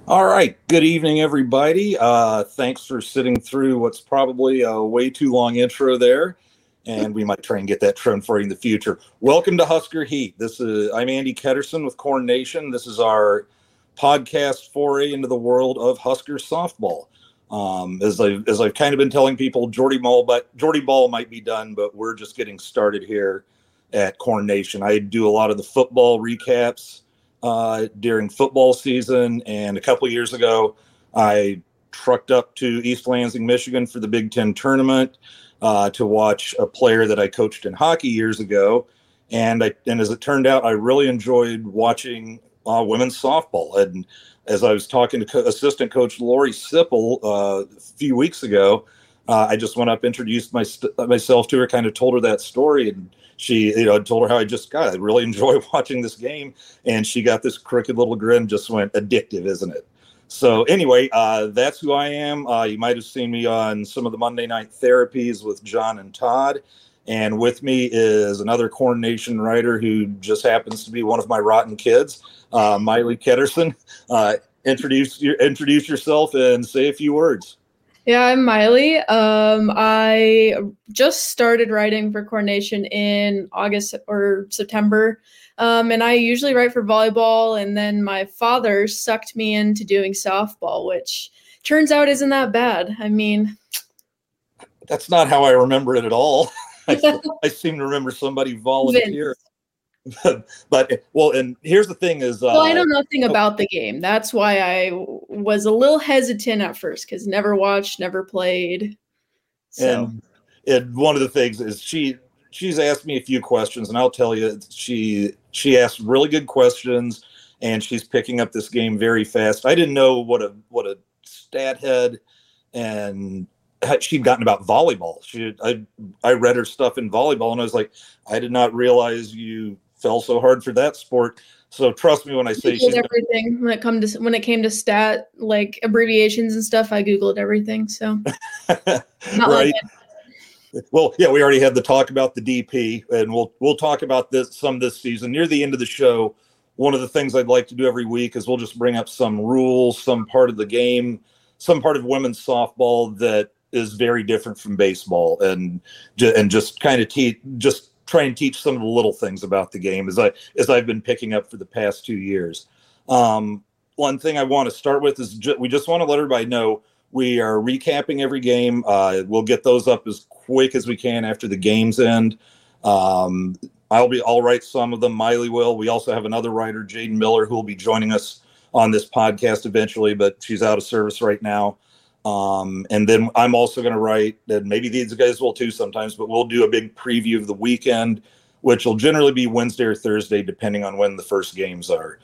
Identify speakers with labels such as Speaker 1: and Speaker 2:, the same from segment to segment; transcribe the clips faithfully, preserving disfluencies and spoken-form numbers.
Speaker 1: All right. Good evening, everybody. Uh, thanks for sitting through what's probably a way too long intro there, and we might try and get that trimmed for you in the future. Welcome to Husker Heat. This is I'm Andy Ketterson with Corn Nation. This is our podcast foray into the world of Husker softball. Um, as I've as I've kind of been telling people, Jordy Ball, but Jordy Ball might be done, but we're just getting started here at Corn Nation. I do a lot of the football recaps uh, during football season. And a couple of years ago, I trucked up to East Lansing, Michigan for the Big Ten tournament uh, to watch a player that I coached in hockey years ago. And I, and as it turned out, I really enjoyed watching uh, women's softball. And as I was talking to co- assistant coach Lori Sipple uh, a few weeks ago, uh, I just went up, introduced my, myself to her, kind of told her that story. And she, you know, told her how I just got, I really enjoy watching this game. And she got this crooked little grin, just went, addictive, isn't it? So anyway, uh, that's who I am. Uh, you might have seen me on some of the Monday Night Therapies with John and Todd. And with me is another Corn Nation writer who just happens to be one of my rotten kids, uh, Miley Ketterson. Uh, introduce, introduce yourself and say a few words.
Speaker 2: Yeah, I'm Miley. Um, I just started writing for Corn Nation in August or September, um, and I usually write for volleyball, and then my father sucked me into doing softball, which turns out isn't that bad. I mean...
Speaker 1: That's not how I remember it at all. I, I seem to remember somebody volunteer. But, well, and here's the thing is... Uh,
Speaker 2: well, I know nothing about the game. That's why I was a little hesitant at first, because never watched, never played. So.
Speaker 1: And, and one of the things is she she's asked me a few questions, and I'll tell you, she she asked really good questions, and she's picking up this game very fast. I didn't know what a what a stat head and she'd gotten about volleyball. She I I read her stuff in volleyball, and I was like, I did not realize you fell so hard for that sport. So trust me when I say
Speaker 2: I she's everything when it come to when it came to stat like abbreviations and stuff. I googled everything. So
Speaker 1: not right. Like well, yeah, we already had the talk about the D P, and we'll we'll talk about this some this season. Near the end of the show, one of the things I'd like to do every week is we'll just bring up some rules, some part of the game, some part of women's softball that is very different from baseball, and and just kind of teach just. try and teach some of the little things about the game as I as I've been picking up for the past two years. Um, one thing I want to start with is ju- we just want to let everybody know we are recapping every game. Uh, we'll get those up as quick as we can after the games end. Um, I'll be I'll write some of them. Miley will. We also have another writer, Jaden Miller, who will be joining us on this podcast eventually, but she's out of service right now. Um, and then I'm also going to write, and maybe these guys will too sometimes, but we'll do a big preview of the weekend, which will generally be Wednesday or Thursday, depending on when the first games are.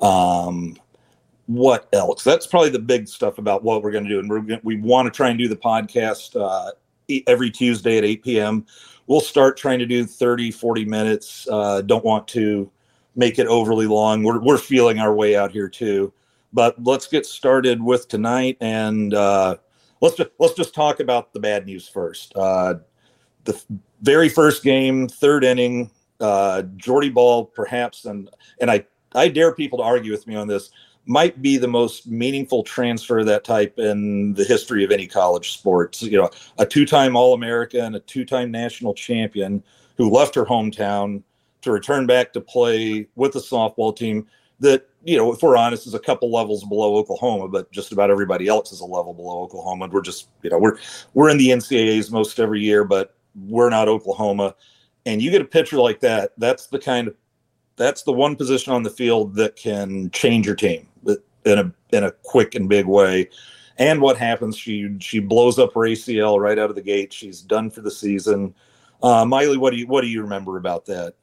Speaker 1: Um, what else? That's probably the big stuff about what we're going to do. And we're, we want to try and do the podcast uh, every Tuesday at eight p.m. We'll start trying to do thirty, forty minutes. Uh, don't want to make it overly long. We're, we're feeling our way out here too. But let's get started with tonight, and uh, let's just let's just talk about the bad news first. Uh, the f- very first game, third inning, uh, Jordy Ball, perhaps, and and I I dare people to argue with me on this, might be the most meaningful transfer of that type in the history of any college sports. You know, a two-time All-American, a two-time national champion who left her hometown to return back to play with the softball team that, you know, if we're honest, is a couple levels below Oklahoma, but just about everybody else is a level below Oklahoma. We're just, you know, we're we're in the N C double A's most every year, but we're not Oklahoma. And you get a pitcher like that, that's the kind of that's the one position on the field that can change your team in a in a quick and big way. And what happens? She she blows up her A C L right out of the gate. She's done for the season. Uh, Miley, what do you what do you remember about that?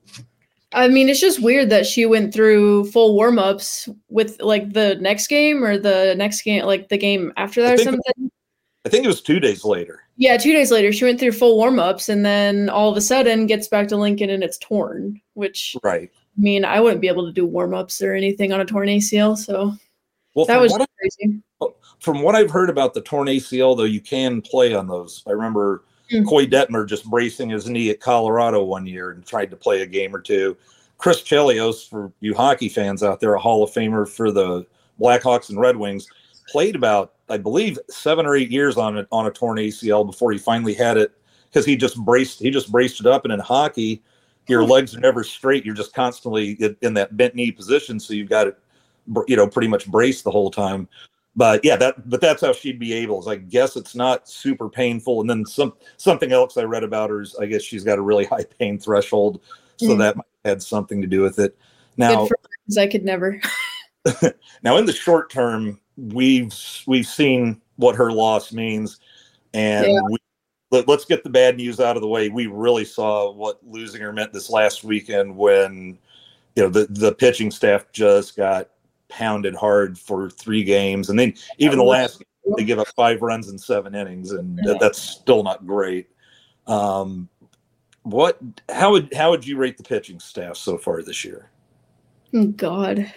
Speaker 2: I mean, it's just weird that she went through full warm-ups with, like, the next game or the next game, like, the game after that or something.
Speaker 1: It, I think it was two days later.
Speaker 2: Yeah, two days later. She went through full warm-ups, and then all of a sudden gets back to Lincoln and it's torn, which,
Speaker 1: right.
Speaker 2: I mean, I wouldn't be able to do warm-ups or anything on a torn A C L, so well, that was crazy.
Speaker 1: I, from what I've heard about the torn A C L, though, you can play on those. I remember mm. Coy Detmer just bracing his knee at Colorado one year and tried to play a game or two. Chris Chelios, for you hockey fans out there, a Hall of Famer for the Blackhawks and Red Wings, played about, I believe, seven or eight years on a, on a torn A C L before he finally had it, because he just braced he just braced it up. And in hockey, your legs are never straight. You're just constantly in, in that bent knee position, so you've got it, you know, pretty much braced the whole time. But yeah, that but that's how she'd be able. Is I guess it's not super painful. And then some something else I read about her is I guess she's got a really high pain threshold, so mm. that might have had something to do with it. Now,
Speaker 2: Good for her, 'cause I could never.
Speaker 1: Now, in the short term, we've we've seen what her loss means, and yeah. we, let, let's get the bad news out of the way. We really saw what losing her meant this last weekend when, you know, the, the pitching staff just got pounded hard for three games, and then even the last game, they give up five runs in seven innings, and yeah. that's still not great. Um, what? How would how would you rate the pitching staff so far this year?
Speaker 2: Oh, God.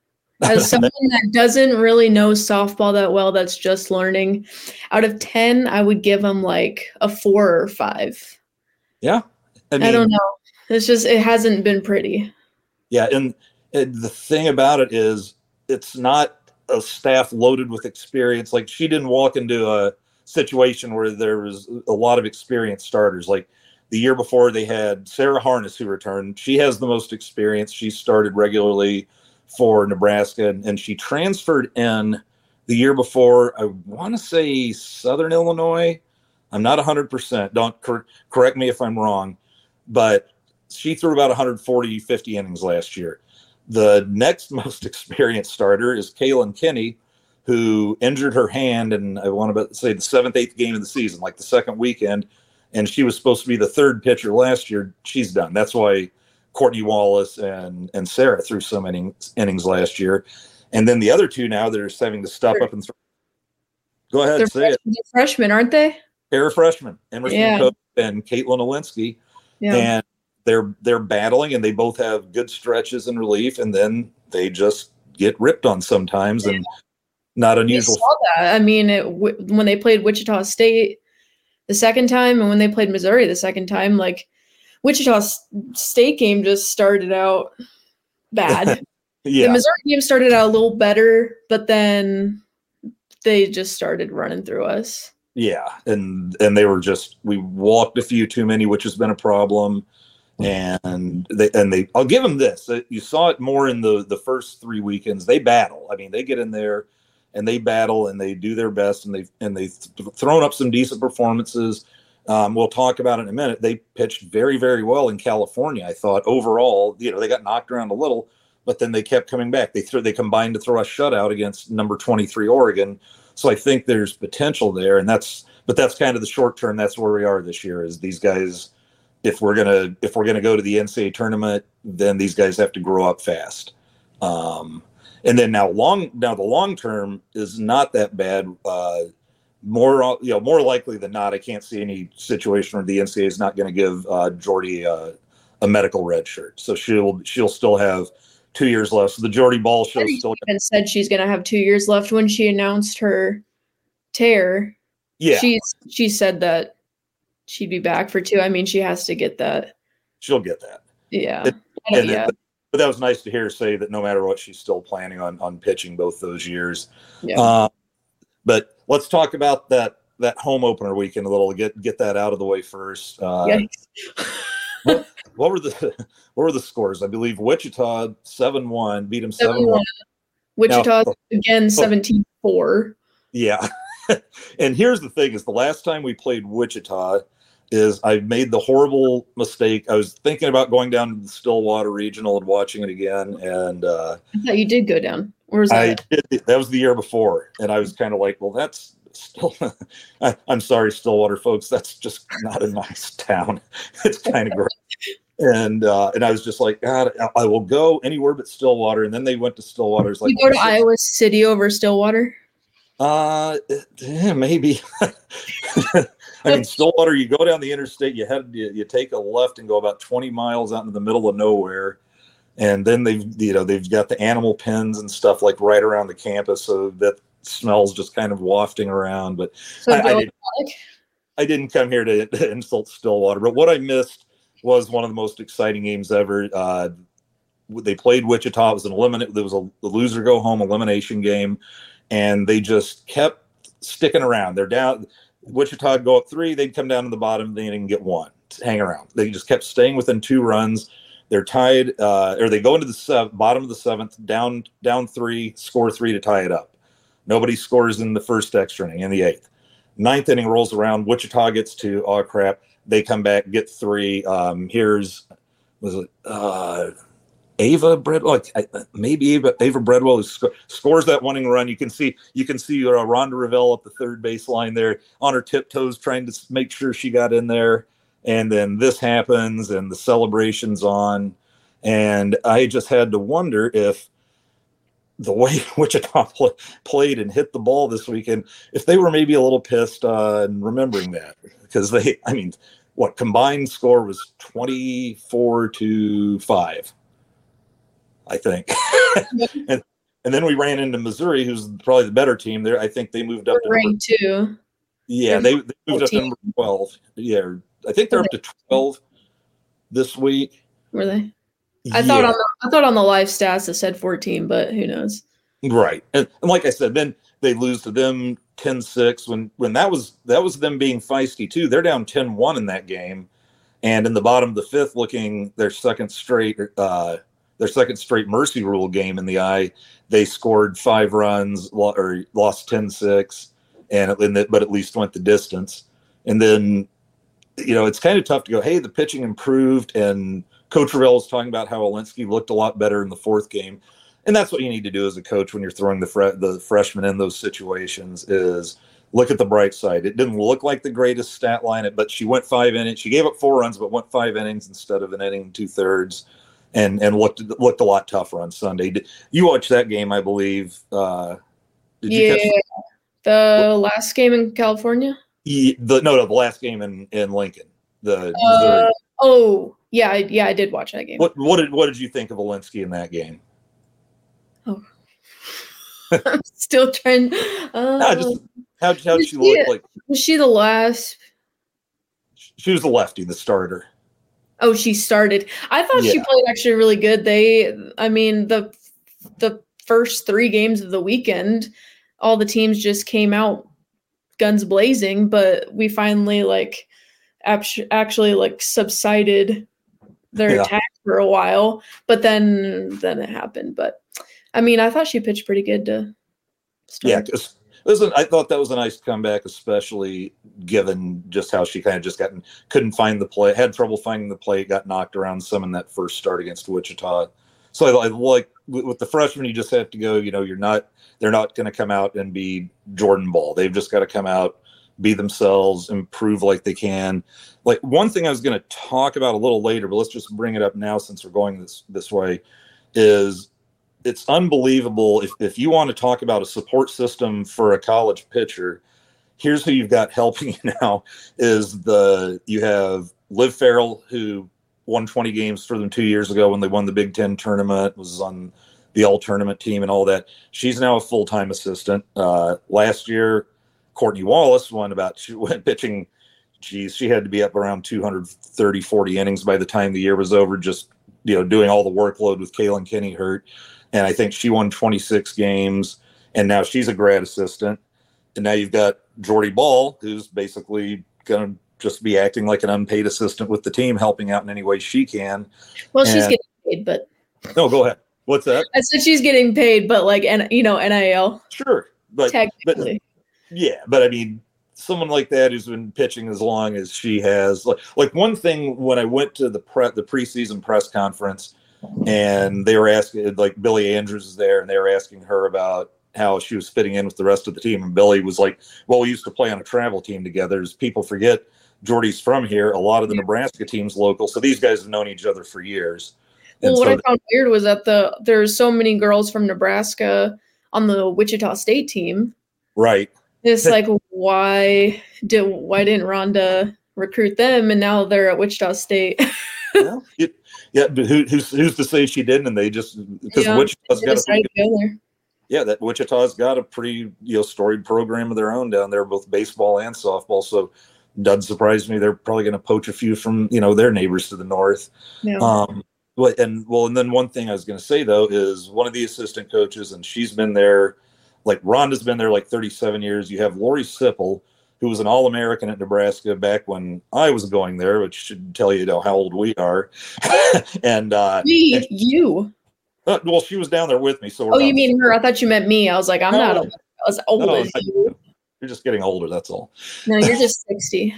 Speaker 2: As someone that doesn't really know softball that well, that's just learning, out of ten, I would give them like a four or five.
Speaker 1: Yeah.
Speaker 2: I, mean, I don't know. It's just, it hasn't been pretty.
Speaker 1: Yeah. And, and the thing about it is, it's not a staff loaded with experience. Like, she didn't walk into a situation where there was a lot of experienced starters. Like the year before, they had Sarah Harness, who returned. She has the most experience. She started regularly for Nebraska, and, and she transferred in the year before, I want to say Southern Illinois. I'm not one hundred percent. Don't cor- correct me if I'm wrong, but she threw about one forty, fifty innings last year. The next most experienced starter is Kaylin Kinney, who injured her hand, and I want to say the seventh, eighth game of the season, like the second weekend, and she was supposed to be the third pitcher last year. She's done. That's why Courtney Wallace and, and Sarah threw so many innings last year. And then the other two now, they're just having to step
Speaker 2: they're,
Speaker 1: up and throw. Go ahead,
Speaker 2: they're
Speaker 1: say
Speaker 2: freshmen,
Speaker 1: it.
Speaker 2: They're freshmen, aren't they?
Speaker 1: They're freshmen, Emerson
Speaker 2: yeah.
Speaker 1: Cope and Caitlin Olinsky.
Speaker 2: Yeah.
Speaker 1: And they're they're battling, and they both have good stretches in relief, and then they just get ripped on sometimes, yeah. and not unusual.
Speaker 2: We saw that. I mean, it, w- when they played Wichita State the second time, and when they played Missouri the second time, like, Wichita State game just started out bad.
Speaker 1: Yeah.
Speaker 2: The Missouri game started out a little better, but then they just started running through us.
Speaker 1: Yeah, and and they were just, we walked a few too many, which has been a problem. And they and they I'll give them this. You saw it more in the the first three weekends. They battle. I mean, they get in there and they battle and they do their best, and they and they've thrown up some decent performances. Um, we'll talk about it in a minute. They pitched very, very well in California. I thought overall, you know, they got knocked around a little, but then they kept coming back. They threw, they combined to throw a shutout against number twenty-three Oregon. So I think there's potential there, and that's, but that's kind of the short term. That's where we are this year. Is these guys, if we're gonna if we're gonna go to the N C A A tournament, then these guys have to grow up fast. Um, and then now long now the long term is not that bad. Uh, More, you know, more likely than not, I can't see any situation where the N C A A is not going to give uh, Jordy uh, a medical red shirt. So she'll she'll still have two years left. So the Jordy Ball show still
Speaker 2: even said she's going to have two years left when she announced her tear.
Speaker 1: Yeah,
Speaker 2: she she said that she'd be back for two. I mean, she has to get that.
Speaker 1: She'll get that.
Speaker 2: Yeah,
Speaker 1: it,
Speaker 2: and
Speaker 1: yeah. It, but that was nice to hear her say that no matter what, she's still planning on on pitching both those years.
Speaker 2: Yeah.
Speaker 1: Uh, But let's talk about that that home opener weekend a little. Get get that out of the way first. Uh, what, what were the what were the scores? I believe Wichita seven one beat them seven one.
Speaker 2: Wichita now, again seventeen four.
Speaker 1: Yeah, and here's the thing: is the last time we played Wichita, is I made the horrible mistake. I was thinking about going down to the Stillwater Regional and watching it again, and uh,
Speaker 2: I thought you did go down. Where was that?
Speaker 1: I did, that was the year before, and I was kind of like, well, that's still. I, I'm sorry, Stillwater folks, that's just not a nice town. It's kind of great, and uh, and I was just like, God, I will go anywhere but Stillwater. And then they went to Stillwater. It's like,
Speaker 2: you go to Iowa City over Stillwater?
Speaker 1: Uh, yeah, maybe. I mean, Stillwater, you go down the interstate, you head, you, you take a left and go about twenty miles out into the middle of nowhere. And then they've, you know, they've got the animal pens and stuff like right around the campus. So that smells just kind of wafting around. But
Speaker 2: so
Speaker 1: I, I, didn't, I didn't come here to, to insult Stillwater. But what I missed was one of the most exciting games ever. Uh, they played Wichita. It was an eliminate. There was a the loser go home elimination game, and they just kept sticking around. They're down. Wichita would go up three. They'd come down to the bottom. They didn't get one. Hang around. They just kept staying within two runs. They're tied, uh, or they go into the sev- bottom of the seventh, down down three, score three to tie it up. Nobody scores in the first extra inning, in the eighth. Ninth inning rolls around. Wichita gets two. Oh, crap. They come back, get three. Um, here's, was it uh, Ava Bredwell? Like, maybe Ava, Ava Bredwell who sc- scores that winning run. You can see you can see uh, Rhonda Revelle at the third baseline there on her tiptoes trying to make sure she got in there. And then this happens, and the celebration's on. And I just had to wonder if the way Wichita pl- played and hit the ball this weekend, if they were maybe a little pissed uh, and remembering that. Because they, I mean, what, combined score was twenty-four to five, I think. and and then we ran into Missouri, who's probably the better team there. I think they moved up to
Speaker 2: ranked two.
Speaker 1: Yeah, they, they moved up to number twelve. Yeah, I think they're up to twelve this week.
Speaker 2: Were they? I yeah. thought on the, I thought on the live stats it said fourteen, but who knows?
Speaker 1: Right, and, and like I said, then they lose to them ten six when when that was that was them being feisty too. They're down ten one in that game, and in the bottom of the fifth, looking their second straight uh, their second straight mercy rule game in the eye, they scored five runs or lost ten six. And it, but at least went the distance. And then, you know, it's kind of tough to go, hey, the pitching improved. And Coach Revelle was talking about how Alinsky looked a lot better in the fourth game. And that's what you need to do as a coach when you're throwing the fre- the freshmen in those situations is look at the bright side. It didn't look like the greatest stat line, but she went five innings. She gave up four runs, but went five innings instead of an inning and two thirds, and and looked looked a lot tougher on Sunday. You watched that game, I believe. Uh, did you
Speaker 2: yeah.
Speaker 1: catch
Speaker 2: The last game in California?
Speaker 1: Yeah, the no, no, the last game in, in Lincoln. The
Speaker 2: uh, oh, yeah, I, yeah, I did watch that game.
Speaker 1: What what did what did you think of Alinsky in that game?
Speaker 2: Oh, I'm still trying. Uh,
Speaker 1: nah, just how how did she look it? Like?
Speaker 2: Was she the last?
Speaker 1: She was the lefty, the starter.
Speaker 2: Oh, she started. I thought yeah. she played actually really good. They, I mean, the the first three games of the weekend, all the teams just came out guns blazing, but we finally like actually like subsided their yeah. attack for a while, but then then it happened. But I mean, I thought she pitched pretty good to start.
Speaker 1: Yeah, because listen, I thought that was a nice comeback, especially given just how she kind of just got couldn't find the play, had trouble finding the play, got knocked around some in that first start against Wichita. So I, I like with the freshmen, you just have to go. You know, you're not. They're not going to come out and be Jordan Ball. They've just got to come out, be themselves, improve like they can. Like one thing I was going to talk about a little later, but let's just bring it up now since we're going this this way, is it's unbelievable. If if you want to talk about a support system for a college pitcher, here's who you've got helping you now. Is the you have Liv Farrell, who won twenty games for them two years ago when they won the Big Ten tournament, was on the all-tournament team and all that. She's now a full-time assistant. Uh, last year, Courtney Wallace won about, she went pitching, geez, she had to be up around two hundred thirty, forty innings by the time the year was over, just, you know, doing all the workload with Kaylin Kinney hurt. And I think she won twenty-six games, and now she's a grad assistant. And now you've got Jordy Ball, who's basically going to just be acting like an unpaid assistant with the team, helping out in any way she can.
Speaker 2: Well,
Speaker 1: and,
Speaker 2: she's getting paid, but.
Speaker 1: No, go ahead. What's that?
Speaker 2: I said she's getting paid, but like, and you know, N I L.
Speaker 1: Sure, but
Speaker 2: technically,
Speaker 1: but, yeah, but I mean, someone like that who's been pitching as long as she has, like, like one thing when I went to the pre the preseason press conference, and they were asking, like Billy Andrews is there, and they were asking her about how she was fitting in with the rest of the team, and Billy was like, "Well, we used to play on a travel team together." As people forget, Jordy's from here. A lot of the yeah. Nebraska team's local, so these guys have known each other for years.
Speaker 2: Well, what so I found weird was that the there's so many girls from Nebraska on the Wichita State team.
Speaker 1: Right.
Speaker 2: It's like, why did why didn't Rhonda recruit them, and now they're at Wichita State?
Speaker 1: Well, it, yeah, but who, who's who's to say she didn't? And they just because yeah, Wichita's got a pretty good, yeah, that Wichita's got a pretty you know storied program of their own down there, both baseball and softball. So doesn't surprise me they're probably going to poach a few from you know their neighbors to the north.
Speaker 2: Yeah.
Speaker 1: Um, Well, and well, and then one thing I was going to say though is one of the assistant coaches, and she's been there, like Rhonda's been there like thirty-seven years. You have Lori Sipple, who was an All-American at Nebraska back when I was going there, which should tell you, you know, how old we are. and uh,
Speaker 2: me,
Speaker 1: and,
Speaker 2: you.
Speaker 1: Uh, well, she was down there with me. So
Speaker 2: oh, you mean her? I thought you meant me. I was like, I'm no, not old. I was old
Speaker 1: no,
Speaker 2: as you.
Speaker 1: You're just getting older. That's all.
Speaker 2: No, you're just sixty.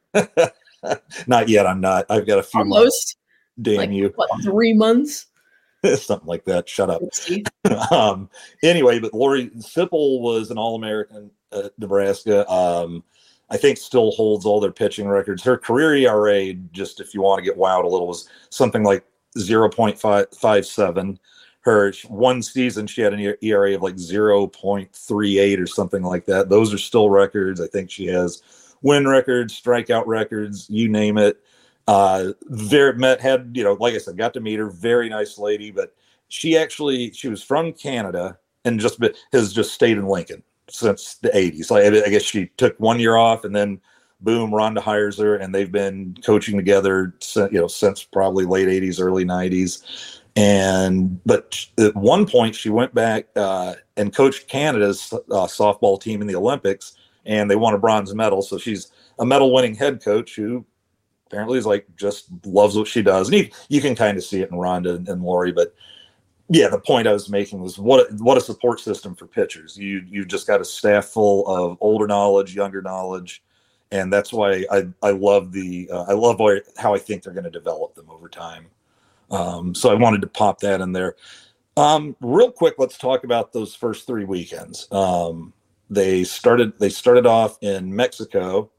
Speaker 1: Not yet. I'm not. I've got a few
Speaker 2: Almost.
Speaker 1: months. Damn
Speaker 2: like,
Speaker 1: you.
Speaker 2: What, three months?
Speaker 1: Something like that. Shut up. um, anyway, but Lori Sipple was an All-American at Nebraska. Um, I think still holds all their pitching records. Her career E R A, just if you want to get wowed a little, was something like zero point five seven. Her one season, she had an E R A of like zero point three eight or something like that. Those are still records. I think she has win records, strikeout records, you name it. Uh, very met had, you know, like I said, got to meet her, very nice lady, but she actually, she was from Canada and just has just stayed in Lincoln since the eighties. Like, I guess she took one year off and then boom, Rhonda hires her and they've been coaching together, you know, since probably late eighties, early nineties. And, but at one point she went back uh, and coached Canada's uh, softball team in the Olympics and they won a bronze medal. So she's a medal winning head coach who apparently is like just loves what she does. And you, you can kind of see it in Rhonda and, and Lori, but yeah, the point I was making was what, what a support system for pitchers. You, you've just got a staff full of older knowledge, younger knowledge. And that's why I, I love the, uh, I love how I think they're going to develop them over time. Um, so I wanted to pop that in there. Um, real quick, let's talk about those first three weekends. Um, they started, they started off in Mexico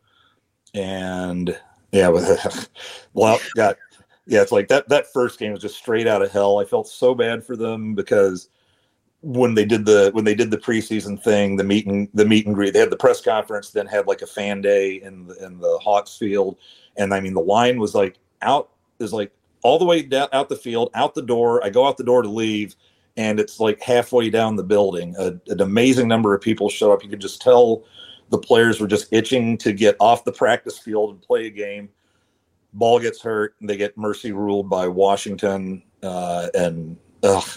Speaker 1: and yeah, well, got, yeah, it's like that, that first game was just straight out of hell. I felt so bad for them because when they did the, when they did the preseason thing, the meet and the meet and greet, they had the press conference, then had like a fan day in the, in the Hawks field. And I mean, the line was like out is like all the way down, out the field, out the door. I go out the door to leave and it's like halfway down the building. A, an amazing number of people show up. You could just tell the players were just itching to get off the practice field and play a game. Ball gets hurt, and they get mercy ruled by Washington, uh, and ugh.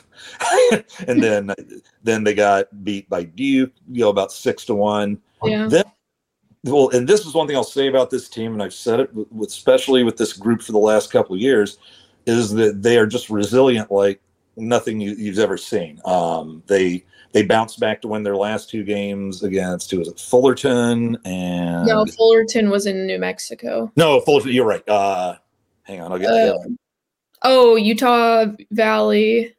Speaker 1: and then then they got beat by Duke, you know, about six to one.
Speaker 2: Yeah.
Speaker 1: Then, well, and this is one thing I'll say about this team, and I've said it, with, especially with this group for the last couple of years, is that they are just resilient like nothing you, you've ever seen. Um, they They bounced back to win their last two games against, who was it, Fullerton and...
Speaker 2: No, Fullerton was in New Mexico.
Speaker 1: No, Fullerton, you're right. Uh, hang on, I'll get
Speaker 2: uh,
Speaker 1: it.
Speaker 2: Oh, Utah Valley.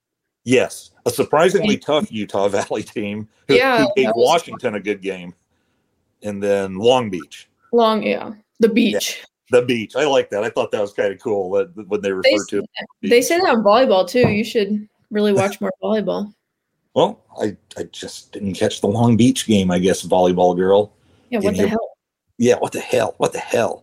Speaker 1: Yes, a surprisingly tough Utah Valley team who,
Speaker 2: yeah,
Speaker 1: who gave Washington fun. a good game. And then Long Beach.
Speaker 2: Long, yeah, the beach.
Speaker 1: Yeah, the beach. I like that. I thought that was kind of cool that, when they refer
Speaker 2: they,
Speaker 1: to it.
Speaker 2: They say that on volleyball, too. You should really watch more volleyball.
Speaker 1: Well, I, I just didn't catch the Long Beach game, I guess, volleyball girl.
Speaker 2: Yeah, what the hell?
Speaker 1: Yeah, what the hell? What the hell?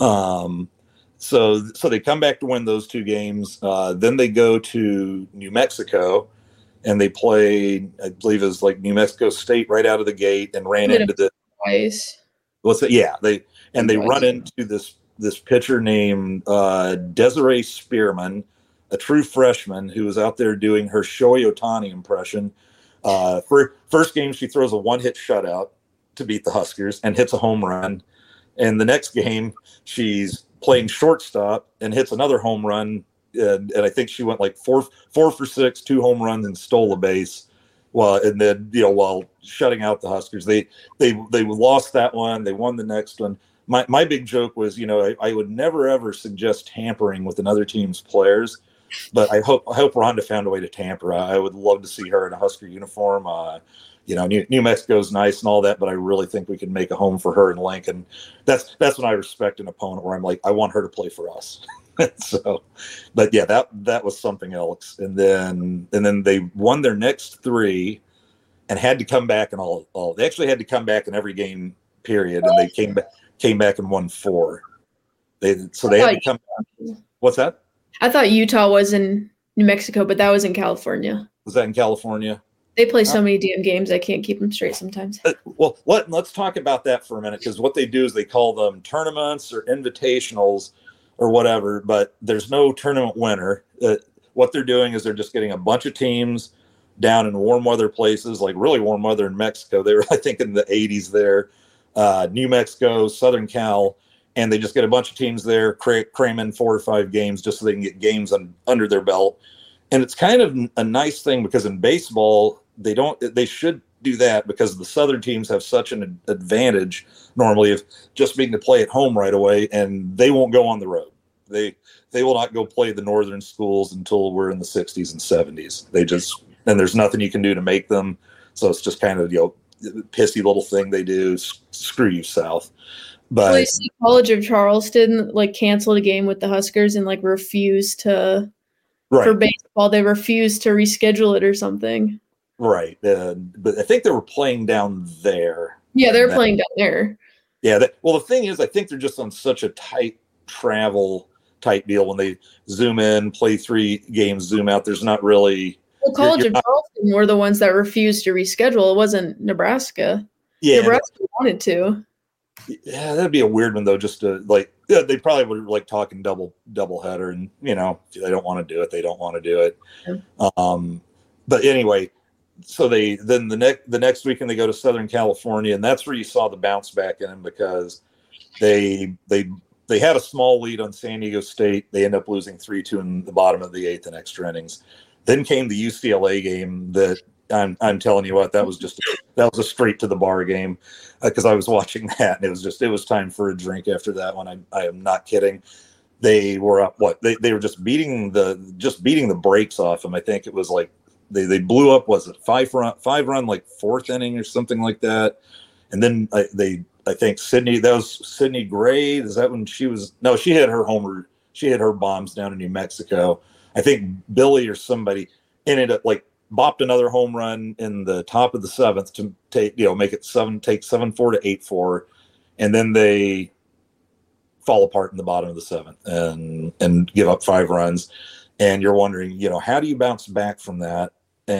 Speaker 1: Um, so so they come back to win those two games. Uh, then they go to New Mexico, and they play, I believe it was like New Mexico State right out of the gate and ran into the
Speaker 2: twice.
Speaker 1: What's it? Yeah, they and they run into this this pitcher named uh, Desiree Spearman, a true freshman who was out there doing her Shohei Ohtani impression. Uh, for first game, she throws a one-hit shutout to beat the Huskers and hits a home run. And the next game, she's playing shortstop and hits another home run. And, and I think she went like four, four for six, two home runs, and stole a base. Well, and then, you know, while shutting out the Huskers, they they they lost that one. They won the next one. My my big joke was, you know, I, I would never ever suggest tampering with another team's players. But I hope I hope Rhonda found a way to tamper. I would love to see her in a Husker uniform. Uh, you know, New, New Mexico's nice and all that, but I really think we can make a home for her in Lincoln. That's that's when I respect an opponent where I'm like, I want her to play for us. So, but yeah, that that was something else. And then and then they won their next three, and had to come back and all. all they actually had to come back in every game period, and they came back came back and won four. They so they had to come back. What's that?
Speaker 2: I thought Utah was in New Mexico, but that was in California.
Speaker 1: Was that in California?
Speaker 2: They play so many damn games, I can't keep them straight sometimes.
Speaker 1: Uh, well, let, let's talk about that for a minute, because what they do is they call them tournaments or invitationals. or whatever, but there's no tournament winner. Uh, what they're doing is they're just getting a bunch of teams down in warm weather places, like really warm weather in Mexico. They were, I think, in the eighties there, uh, New Mexico, Southern Cal, and they just get a bunch of teams there, cram, cram in four or five games just so they can get games on, under their belt. And it's kind of a nice thing because in baseball, they don't, they should do that because the Southern teams have such an advantage normally of just being to play at home right away, and they won't go on the road. They they will not go play the Northern schools until we're in the sixties and seventies. They just, and there's nothing you can do to make them. So it's just kind of, you know, pissy little thing they do. Screw you, South. But
Speaker 2: well, you see College of Charleston like canceled a game with the Huskers and like refused to right. for baseball. They refused to reschedule it or something.
Speaker 1: Right. Uh, but I think they were playing down there.
Speaker 2: Yeah, they're playing down there.
Speaker 1: Yeah. That, well, the thing is, I think they're just on such a tight travel type deal when they zoom in, play three games, zoom out. There's not really.
Speaker 2: Well, College you're, you're of not, Charleston were the ones that refused to reschedule. It wasn't Nebraska.
Speaker 1: Yeah.
Speaker 2: Nebraska wanted to.
Speaker 1: Yeah, that'd be a weird one though. Just to like, yeah, they probably would like talking double double header, and you know, if they don't want to do it, they don't want to do it. Yeah. Um, but anyway, so they then the next the next weekend they go to Southern California, and that's where you saw the bounce back in them because they they they had a small lead on San Diego State. They end up losing three two in the bottom of the eighth in extra innings. Then came the U C L A game that. I'm I'm telling you what, that was just that was a straight to the bar game because uh, I was watching that and it was just it was time for a drink after that one. I I am not kidding. They were up what they, they were just beating the just beating the brakes off them. I think it was like they, they blew up. Was it five run five run like fourth inning or something like that? And then I, they I think Sydney that was Sydney Gray. Is that when she was? No, she had her homer. She had her bombs down in New Mexico. I think Billy or somebody ended up like. Bopped another home run in the top of the seventh to take, you know, make it seven, take seven four to eight four, and then they fall apart in the bottom of the seventh and and give up five runs. And you're wondering, you know, how do you bounce back from that?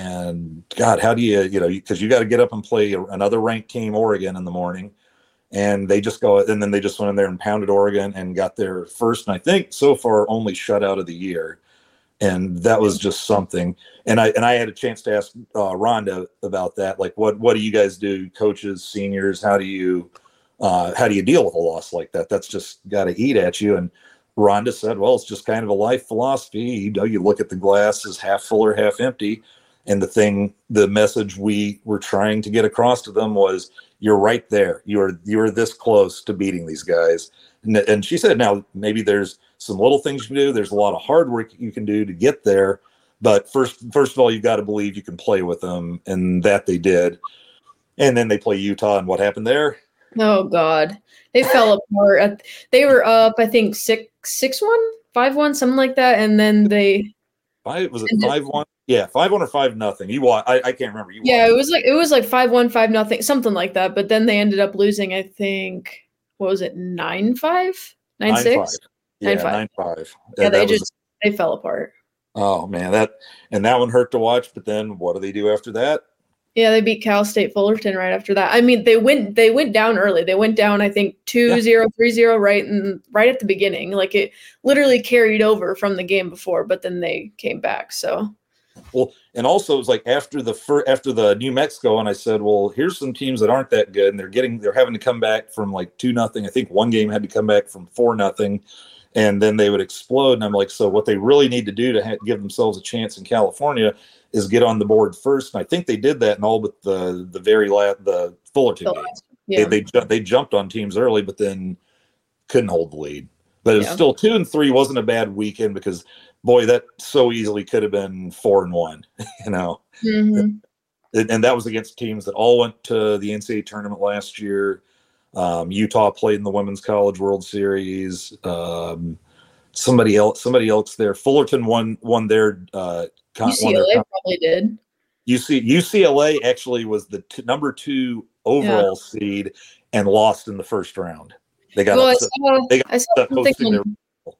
Speaker 1: And God, how do you, you know, because you got to get up and play another ranked team, Oregon, in the morning, and they just go, and then they just went in there and pounded Oregon and got their first, and I think so far only shutout of the year. And that was just something. And I and I had a chance to ask uh, Rhonda about that. Like, what what do you guys do, coaches, seniors? How do you uh, how do you deal with a loss like that? That's just got to eat at you. And Rhonda said, well, it's just kind of a life philosophy. You know, you look at the glass as half full or half empty. And the thing, the message we were trying to get across to them was, you're right there. You're you're this close to beating these guys. And, and she said, now maybe there's some little things you can do. There's a lot of hard work you can do to get there. But first, first of all, you've got to believe you can play with them, and that they did. And then they play Utah, and what happened there?
Speaker 2: Oh God, they fell apart. They were up, I think six, six one, five one, something like that, and then they.
Speaker 1: Five was it five one? Yeah, five one or five nothing. You watch? I, I can't remember. You
Speaker 2: yeah, it was like it was like five one, five nothing, something like that. But then they ended up losing. I think what was it, nine five, nine six,
Speaker 1: yeah, nine five. Nine five.
Speaker 2: Yeah, they just was, they fell apart.
Speaker 1: Oh man, that and that one hurt to watch. But then what do they do after that?
Speaker 2: Yeah, they beat Cal State Fullerton right after that. I mean, they went they went down early. They went down, I think, two zero, three zero right and right at the beginning. Like it literally carried over from the game before, but then they came back. So
Speaker 1: well, and also it was like after the fir- after the New Mexico, and I said, well, here's some teams that aren't that good, and they're getting they're having to come back from like two nothing. I think one game had to come back from four nothing. And then they would explode. And I'm like, so what they really need to do to ha- give themselves a chance in California is get on the board first. And I think they did that in all but the the very last, the Fullerton game. Yeah. They, they they jumped on teams early, but then couldn't hold the lead. But it was yeah. still two and three. Wasn't a bad weekend because boy, that so easily could have been four and one. You know,
Speaker 2: mm-hmm.
Speaker 1: and, and that was against teams that all went to the N C double A tournament last year. Um, Utah played in the Women's College World Series. Um, somebody else, somebody else there. Fullerton won won their. Uh,
Speaker 2: U C L A their, probably did.
Speaker 1: U C U C L A actually was the t- number two overall yeah. seed and lost in the first round. They got.
Speaker 2: Well,
Speaker 1: upset.
Speaker 2: I saw,
Speaker 1: they got
Speaker 2: I saw something. On, their-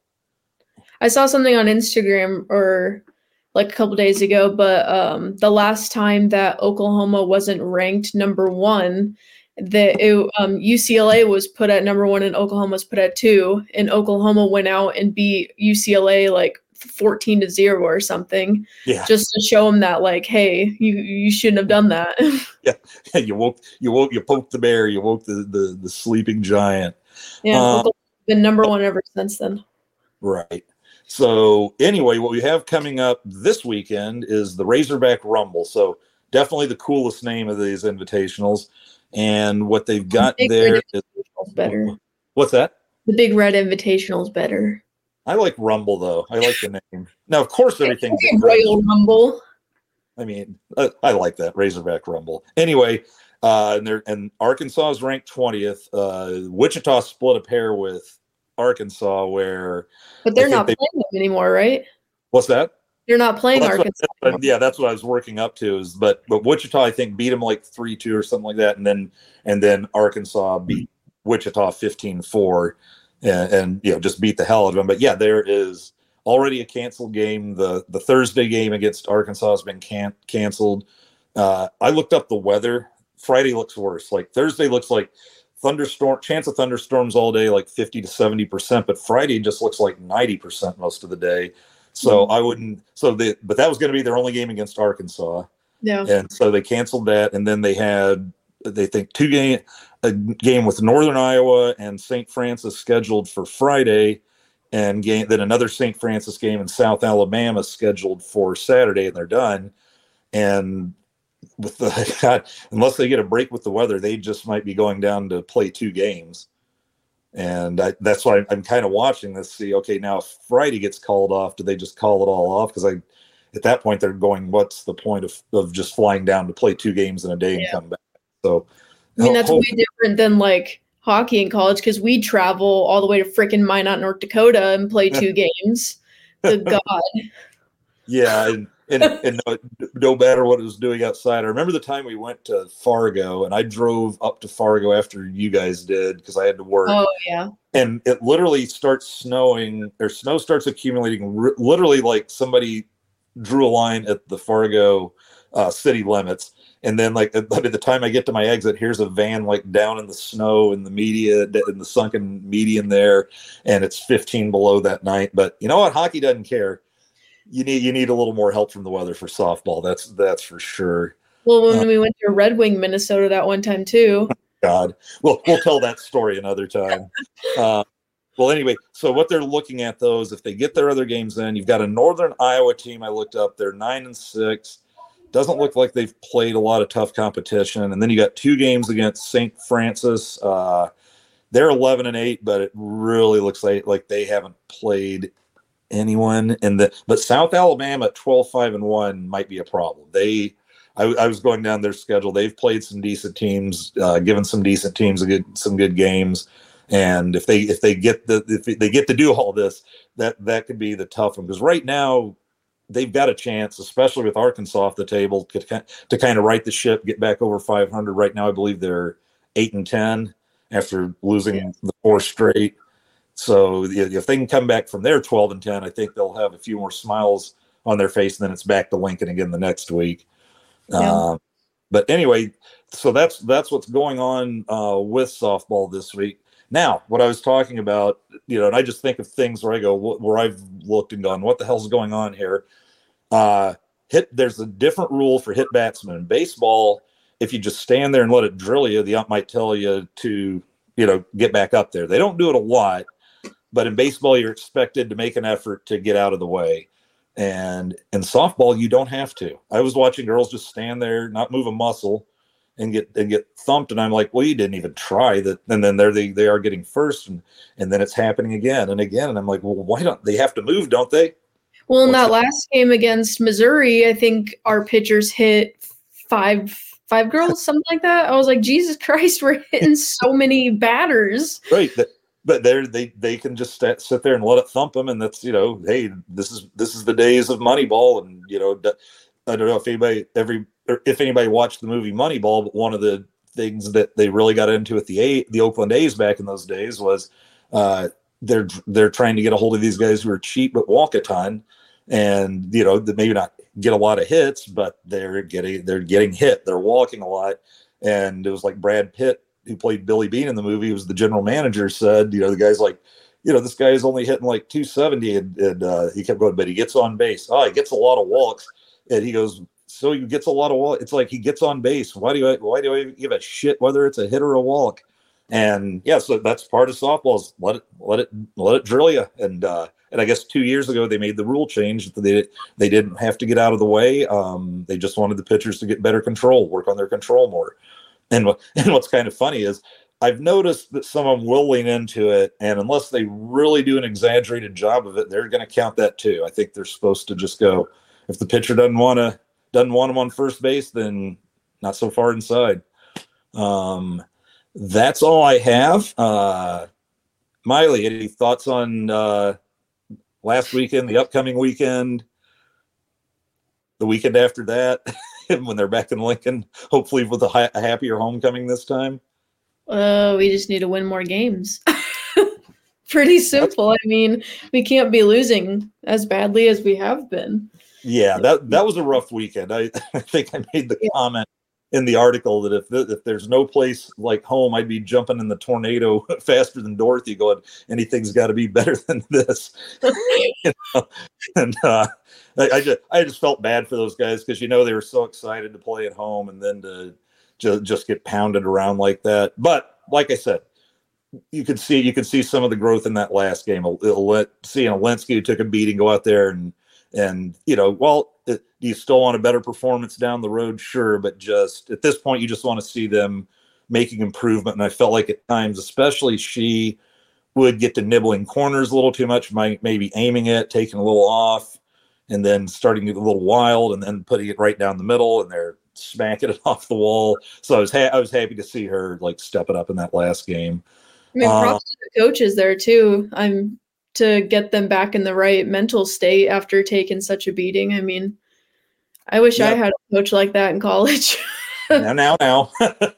Speaker 2: I saw something on Instagram or like a couple days ago, but um, the last time that Oklahoma wasn't ranked number one. the it, um, U C L A was put at number one and Oklahoma was put at two, and Oklahoma went out and beat U C L A like fourteen to zero or something.
Speaker 1: Yeah.
Speaker 2: Just to show them that, like, hey, you you shouldn't have done that.
Speaker 1: Yeah. You woke you woke you poked the bear, you woke the the, the sleeping giant.
Speaker 2: Yeah,
Speaker 1: um,
Speaker 2: Oklahoma's been number one ever since then.
Speaker 1: Right. So anyway, what we have coming up this weekend is the Razorback Rumble. So definitely the coolest name of these invitationals. And what they've got
Speaker 2: the
Speaker 1: there is
Speaker 2: better.
Speaker 1: What's that?
Speaker 2: The Big Red Invitational is better.
Speaker 1: I like Rumble though. I like the name. Now, of course, everything's
Speaker 2: Royal Rumble.
Speaker 1: I mean, I, I like that Razorback Rumble. Anyway, uh, and they're and Arkansas is ranked twentieth. Uh, Wichita split a pair with Arkansas, where
Speaker 2: but they're not they, playing them anymore, right?
Speaker 1: What's that?
Speaker 2: They're not playing well, that's Arkansas.
Speaker 1: What, that's, yeah, that's what I was working up to. Is but but Wichita, I think, beat them like three two or something like that, and then and then Arkansas beat Wichita fifteen four, and, and you know just beat the hell out of them. But yeah, there is already a canceled game. The the Thursday game against Arkansas has been can- canceled. Uh, I looked up the weather. Friday looks worse. Like Thursday looks like thunderstorm, chance of thunderstorms all day, like fifty to seventy percent. But Friday just looks like ninety percent most of the day. So mm-hmm. I wouldn't. So they, but that was going to be their only game against Arkansas.
Speaker 2: Yeah.
Speaker 1: And so they canceled that, and then they had they think two game a game with Northern Iowa and Saint Francis scheduled for Friday. And game, then another Saint Francis game in South Alabama scheduled for Saturday, and they're done. And with the God, unless they get a break with the weather, they just might be going down to play two games. And I, that's why I'm kind of watching this. See, okay, now if Friday gets called off, do they just call it all off? Because I, at that point, they're going, what's the point of of just flying down to play two games in a day and
Speaker 2: yeah.
Speaker 1: come back? So,
Speaker 2: I mean, that's hope- way different than like hockey in college, because we travel all the way to freaking Minot, North Dakota, and play two games. Good God.
Speaker 1: Yeah, and and, and no, no matter what it was doing outside. I remember the time we went to Fargo, and I drove up to Fargo after you guys did because I had to work.
Speaker 2: Oh yeah.
Speaker 1: And it literally starts snowing, or snow starts accumulating. R- literally, like somebody drew a line at the Fargo uh, city limits. And then, like, by the time I get to my exit, here's a van like down in the snow in the media, in the sunken median there, and it's fifteen below that night. But you know what? Hockey doesn't care. You need you need a little more help from the weather for softball. That's that's for sure.
Speaker 2: Well, when uh, we went to Red Wing, Minnesota, that one time too.
Speaker 1: God, well, we'll tell that story another time. Uh, well, anyway, so what they're looking at though is if they get their other games in, you've got a Northern Iowa team. I looked up; they're nine and six. Doesn't look like they've played a lot of tough competition. And then you got two games against Saint Francis. Uh, they're eleven and eight, but it really looks like, like they haven't played anyone. And the but South Alabama at twelve five and one might be a problem. They, I, I was going down their schedule. They've played some decent teams, uh, given some decent teams a good some good games. And if they if they get the if they get to do all this, that that could be the tough one, because right now they've got a chance, especially with Arkansas off the table, to, to kind of right the ship, get back over five hundred. Right now, I believe they're eight and ten after losing yeah. the four straight. So if they can come back from their twelve and ten, I think they'll have a few more smiles on their face, and then it's back to Lincoln again the next week. Yeah. Uh, but anyway, so that's that's what's going on uh, with softball this week. Now, what I was talking about, you know, and I just think of things where I go, where I've looked and gone, what the hell's going on here? Uh, hit. There's a different rule for hit batsmen. In baseball, if you just stand there and let it drill you, the ump might tell you to, you know, get back up there. They don't do it a lot, but in baseball, you're expected to make an effort to get out of the way. And in softball, you don't have to. I was watching girls just stand there, not move a muscle, and get and get thumped, and I'm like, well, you didn't even try that. And then there they they are getting first, and and then it's happening again and again. And I'm like, well, why don't they have to move? Don't they?
Speaker 2: Well, in What's that last game against Missouri, I think our pitchers hit five five girls, something like that. I was like, Jesus Christ, we're hitting so many batters.
Speaker 1: Right, but they're they they can just st- sit there and let it thump them, and that's, you know, hey, this is this is the days of Moneyball, and you know, I don't know if anybody every or if anybody watched the movie Moneyball, but one of the things that they really got into with the A, the Oakland A's back in those days was uh, they're they're trying to get a hold of these guys who are cheap but walk a ton. And, you know, they maybe not get a lot of hits, but they're getting they're getting hit. They're walking a lot. And it was like Brad Pitt who played Billy Bean in the movie, who was the general manager, said, you know, the guy's like, you know, this guy is only hitting like two seventy, and, and uh, he kept going, but he gets on base. Oh, he gets a lot of walks, and he goes, so he gets a lot of walks. It's like he gets on base. Why do I? Why do I give a shit whether it's a hit or a walk? And yeah, so that's part of softball. Is let it, let it, let it drill you. And uh, and I guess two years ago they made the rule change that they they didn't have to get out of the way. Um, they just wanted the pitchers to get better control, work on their control more. And and what's kind of funny is, I've noticed that some of them will lean into it, and unless they really do an exaggerated job of it, they're going to count that too. I think they're supposed to just go, if the pitcher doesn't want to doesn't want them on first base, then not so far inside. Um, that's all I have. Uh, Miley, any thoughts on uh, last weekend, the upcoming weekend, the weekend after that, when they're back in Lincoln, hopefully with a, ha- a happier homecoming this time?
Speaker 2: Uh, we just need to win more games. Pretty simple. I mean, we can't be losing as badly as we have been.
Speaker 1: Yeah, that that was a rough weekend. I, I think I made the yeah. comment in the article that if if there's no place like home, I'd be jumping in the tornado faster than Dorothy, going, anything's got to be better than this. You know? And uh, I, I just I just felt bad for those guys, because you know they were so excited to play at home, and then to just just get pounded around like that. But like I said, you could see you could see some of the growth in that last game. It'll let seeing Alinsky, who took a beating, go out there and and you know, well, it, do you still want a better performance down the road? Sure, but just at this point, you just want to see them making improvement. And I felt like at times, especially she would get to nibbling corners a little too much, might maybe aiming it, taking a little off, and then starting to get a little wild, and then putting it right down the middle, and they're smacking it off the wall. So I was ha- I was happy to see her like step it up in that last game.
Speaker 2: I mean, props uh, to the coaches there too. I'm to get them back in the right mental state after taking such a beating. I mean, I wish yeah. I had a coach like that in college.
Speaker 1: now, now, now.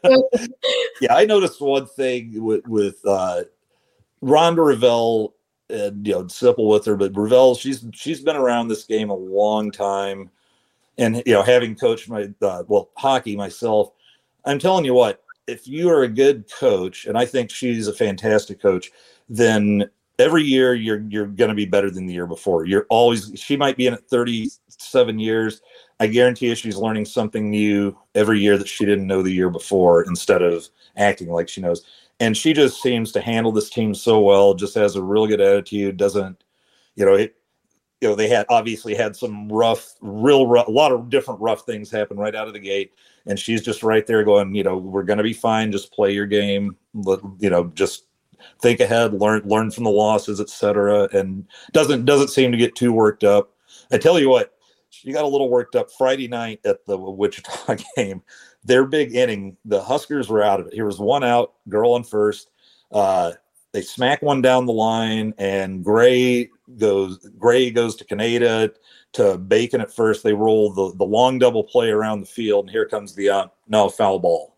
Speaker 1: Yeah, I noticed one thing with with uh, Rhonda Revelle, and you know, simple with her, but Revelle, she's she's been around this game a long time. And, you know, having coached my, uh, well, hockey myself, I'm telling you what, if you are a good coach, and I think she's a fantastic coach, then every year you're you're going to be better than the year before. You're always, she might be in it thirty-seven years. I guarantee you she's learning something new every year that she didn't know the year before, instead of acting like she knows. And she just seems to handle this team so well, just has a really good attitude, doesn't, you know, it, you know, they had obviously had some rough, real rough, a lot of different rough things happen right out of the gate. And she's just right there going, you know, we're going to be fine. Just play your game. You know, just think ahead, learn, learn from the losses, et cetera. And doesn't, doesn't seem to get too worked up. I tell you what, she got a little worked up Friday night at the Wichita game. Their big inning, the Huskers were out of it. Here was one out, girl on first. Uh, They smack one down the line, and Gray goes Gray goes to Kaneda to Bacon at first. They roll the, the long double play around the field, and here comes the uh, no foul ball.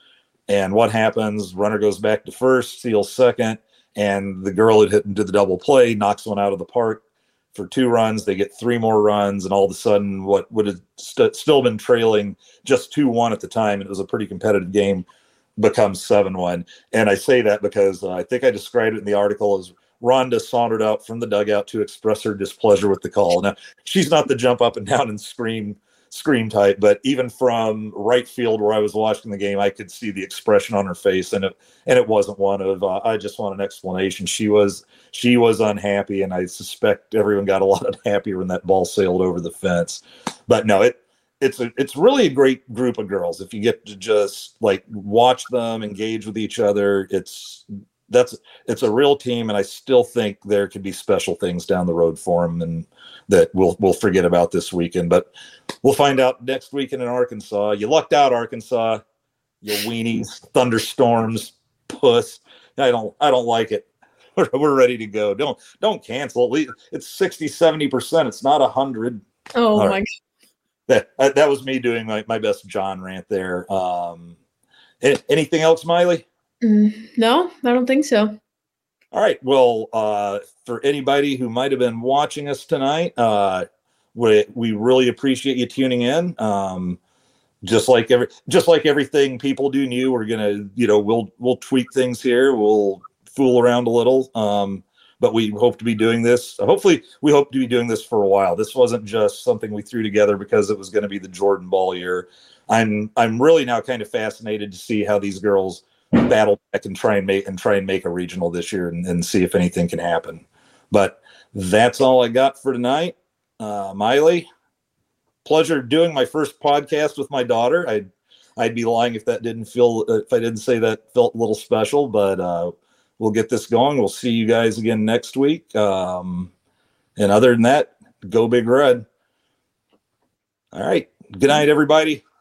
Speaker 1: And what happens? Runner goes back to first, steals second, and the girl had hit into the double play, knocks one out of the park for two runs. They get three more runs, and all of a sudden, what would have st- still been trailing just two one at the time, and it was a pretty competitive game, becomes seven one. And I say that because uh, I think I described it in the article as Rhonda sauntered out from the dugout to express her displeasure with the call. Now, she's not the jump up and down and scream scream type, but even from right field where I was watching the game, I could see the expression on her face, and it and it wasn't one of uh, I just want an explanation. She was she was unhappy, and I suspect everyone got a lot happier when that ball sailed over the fence. But no, it It's a, it's really a great group of girls. If you get to just like watch them engage with each other, it's that's it's a real team. And I still think there could be special things down the road for them, and that we'll we'll forget about this weekend. But we'll find out next weekend in Arkansas. You lucked out, Arkansas. You weenies, thunderstorms, puss. I don't I don't like it. We're, we're ready to go. Don't don't cancel. It's sixty, seventy percent. It's not a hundred.
Speaker 2: Oh All my right.
Speaker 1: God. That, that was me doing my, my best John rant there. Um, anything else, Miley?
Speaker 2: Mm, no, I don't think so.
Speaker 1: All right. Well, uh, for anybody who might have been watching us tonight, uh, we, we really appreciate you tuning in. Um, just like every just like everything people do new, we're gonna, you know, we'll we'll tweak things here, we'll fool around a little, um but we hope to be doing this, hopefully we hope to be doing this for a while. This wasn't just something we threw together because it was going to be the Jordan Ball year. i'm i'm really now kind of fascinated to see how these girls battle back and try and make and try and make a regional this year, and, and see if anything can happen. But that's all I got for tonight. uh Miley, pleasure doing my first podcast with my daughter. I'd I'd be lying if that didn't feel if I didn't say that felt a little special. But uh, we'll get this going. We'll see you guys again next week. Um, and other than that, go Big Red. All right. Good night, everybody.